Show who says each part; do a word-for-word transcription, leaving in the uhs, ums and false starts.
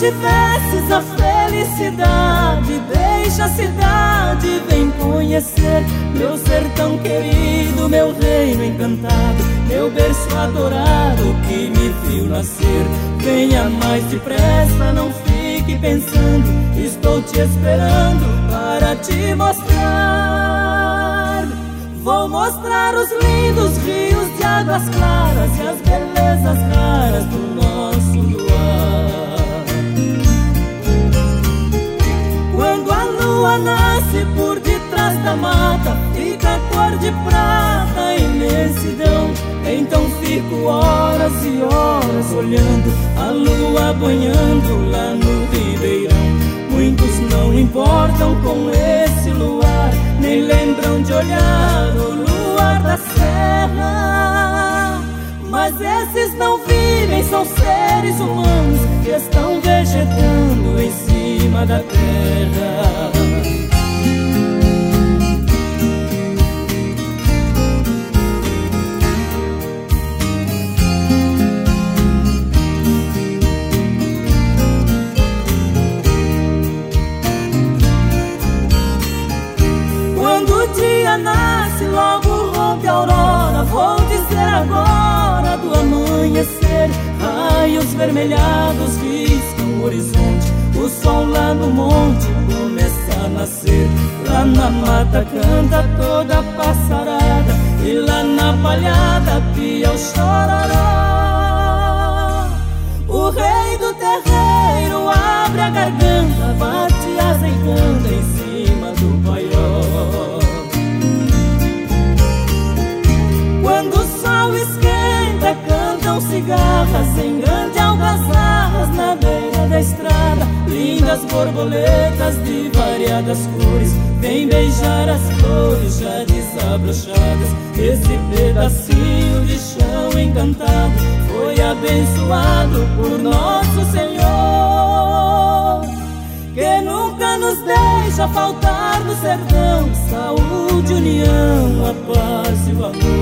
Speaker 1: tivesses a felicidade, deixa a cidade, vem conhecer meu sertão querido, meu reino encantado, meu berço adorado que me viu nascer. Venha mais depressa, não fique pensando, estou te esperando para te mostrar. Vou mostrar os lindos rios de águas claras e as belezas raras do nosso luar. Quando a lua nasce por detrás da mata, fica a cor de prata, a imensidão. Então fico horas e horas olhando a lua banhando lá no ribeirão. Muitos não importam com esse luar, nem lembram de olhar o luar da serra. Mas esses não vivem, são seres humanos que estão vegetando em cima da terra. Nasce, logo rompe a aurora. Vou dizer agora do amanhecer. Raios vermelhados riscam o horizonte. O sol lá no monte começa a nascer. Lá na mata canta toda a passarada, e lá na palhada pia o chororó. O rei do terreiro abre a garganta, bate asa e canta em cima do paiol. Quando o sol esquenta, cantam cigarras em grandes algazarras na beira da estrada. Lindas borboletas de variadas cores vêm beijar as flores já desabrochadas. Esse pedacinho de chão encantado foi abençoado por Nosso Senhor, que nunca nos deixa faltar no sertão saúde, união, a paz e o amor.